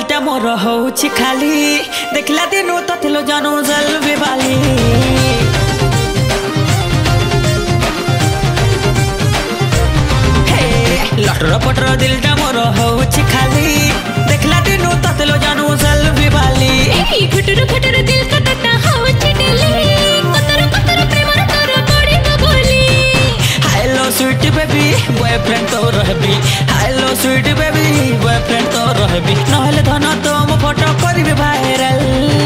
दिलटा मोर होउछि खाली देखला दिनु तथिलो जानू जलबे वाली हे लटर पटर दिलटा मोर होउछि खाली देखला दिनु तथिलो जानू जलबे वाली ए खटर खटर दिल कटता होउछि डेली कतर कतर प्रेम कर बड़ी न बोली हेलो स्वीट बेबी बॉयफ्रेंड तो रहबी हेलो स्वीट बेबी बॉयफ्रेंड तो रहबी नहले धन तो मो फोटो करबी viral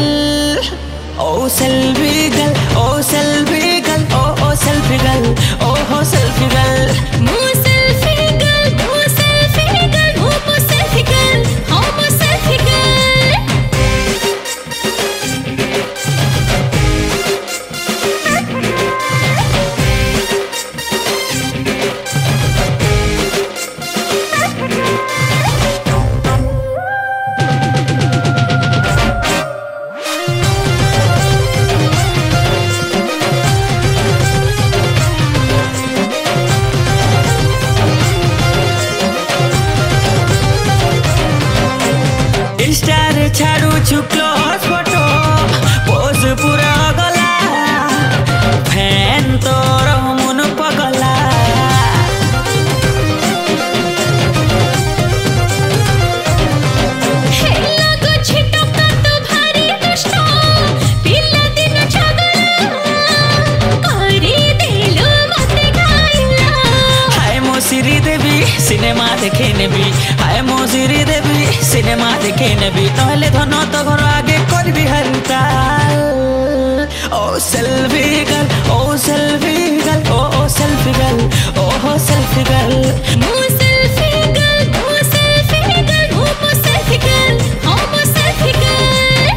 oh selfie girl oh selfie girl oh selfie girl oh हो सेल्फी गर्ल मो सेल्फी गर्ल मो सेल्फी गर्ल मो सेल्फी गर्ल मो सेल्फी गर्ल स्टार छाड़ू छुक्लो फोटो पोज पूरा गला फैन तोर मन पगला हे लगो छिटो का तो भारी दुष्ट पिल्ला दिन झगड़ा करी देलो मते गाइला हाय मो श्री देवी सिनेमा देखे नेबी हाय मो श्री देवी सिनेमा देखे नेबी नहले धन तो घर आगे करबी हरताल oh selfie girl oh selfie girl oh selfie girl oh हो सेल्फी गर्ल मो सेल्फी गर्ल मो सेल्फी गर्ल मो सेल्फी गर्ल मो सेल्फी गर्ल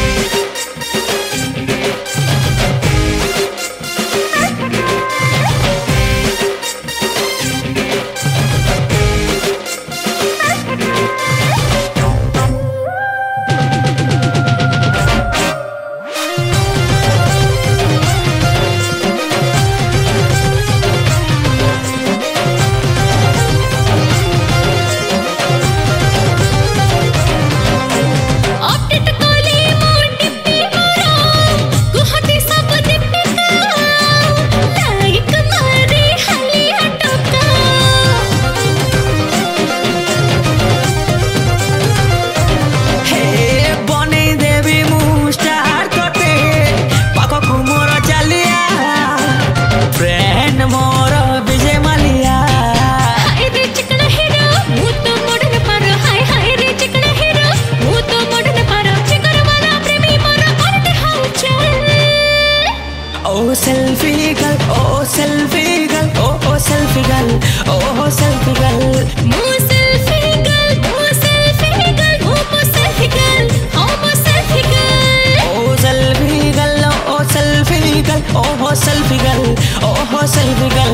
अपडेट कोली मो डिप्पी मोरा गुहती सब दीपिका लाइक मारी हली हटका हे बने देवी मु स्टार करते पाको मोर चलिया फ्रेंड मोर विजय मालिया हाय रे चिकना हीरो मु तो मोड़न पारो हाय हाय रे चिकना हीरो मु तो मोड़न पारो चिकर वाला प्रेमी मोरा करते हाउ चल oh selfie girl oh selfie girl oh selfie girl oh हो सेल्फी गर्ल मो सेल्फी गर्ल मो सेल्फी गर्ल मो सेल्फी गर्ल मो selfie girl oh selfie girl oh selfie girl oh हो सेल्फी गर्ल ओ हो सेल्फी गर्ल